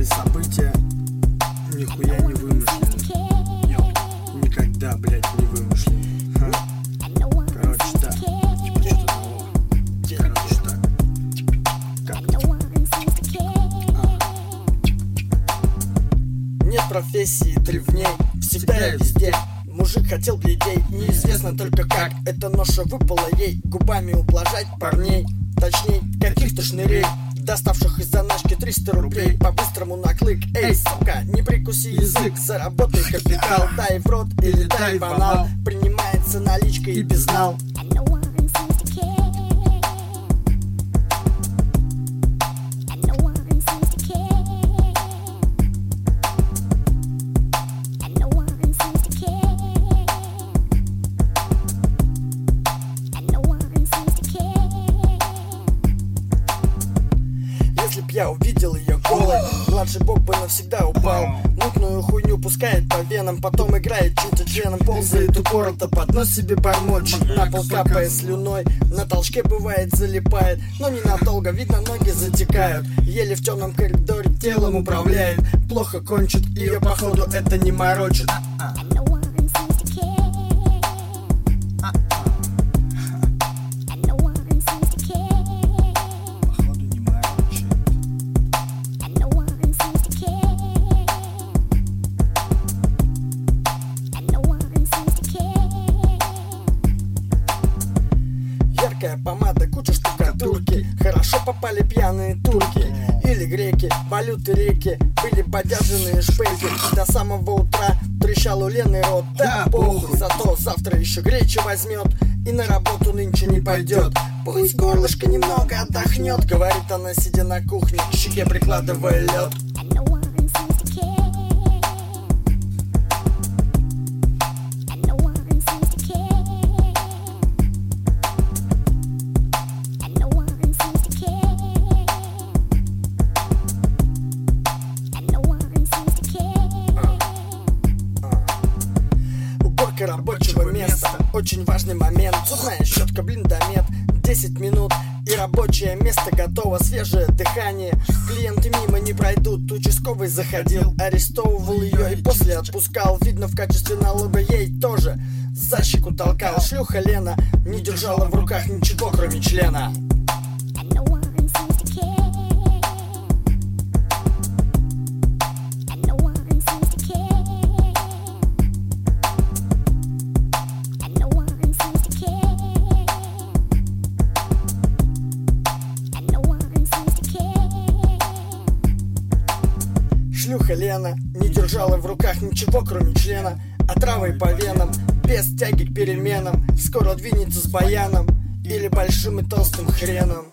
Эти события нихуя не вымышлены. Никогда, блядь, не вымышлены. Короче, так. Типа что-то того. Короче, так. Нет профессии древней, всегда и везде. Мужик хотел бледей, неизвестно только как. Эта ноша выпала ей, губами ублажать парней. Точней, каких-то шнырей, доставших из заначки 300 рублей. По-быстрому на клык, эй, сука, не прикуси язык. Заработай капитал, дай в рот или дай в анал. Принимается наличка и безнал. Если б я увидел ее голой, младший бог бы навсегда упал. Мутную хуйню пускает по венам, потом играет чуть-чуть членом, ползает упорото, под нос себе бормочет, на пол капая слюной, на толчке бывает залипает, но ненадолго, видно, ноги затекают. Еле в темном коридоре телом управляет, плохо кончит, ее походу это не морочит. Яркая помада, куча штукатурки. Хорошо попали пьяные турки или греки, валюты реки. Были подержанные шпейки. До самого утра трещал у Лены рот. Да похуй, зато завтра еще гречи возьмет и на работу нынче не пойдет. Пусть горлышко немного отдохнет, говорит она, сидя на кухне, к щеке прикладывая лед. Уборка рабочего места, очень важный момент. Зубная щетка, блиндомет, 10 минут и рабочее место готово. Свежее дыхание, клиенты мимо не пройдут. Участковый заходил, арестовывал ее и после отпускал. Видно, в качестве налога ей тоже за щеку толкал. Шлюха Лена не держала в руках ничего, кроме члена. Шлюха Лена не держала в руках ничего, кроме члена. Отравой по венам, без тяги к переменам. Скоро двинется с баяном или большим и толстым хреном.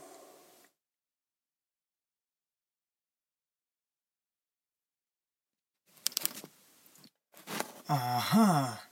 Ага.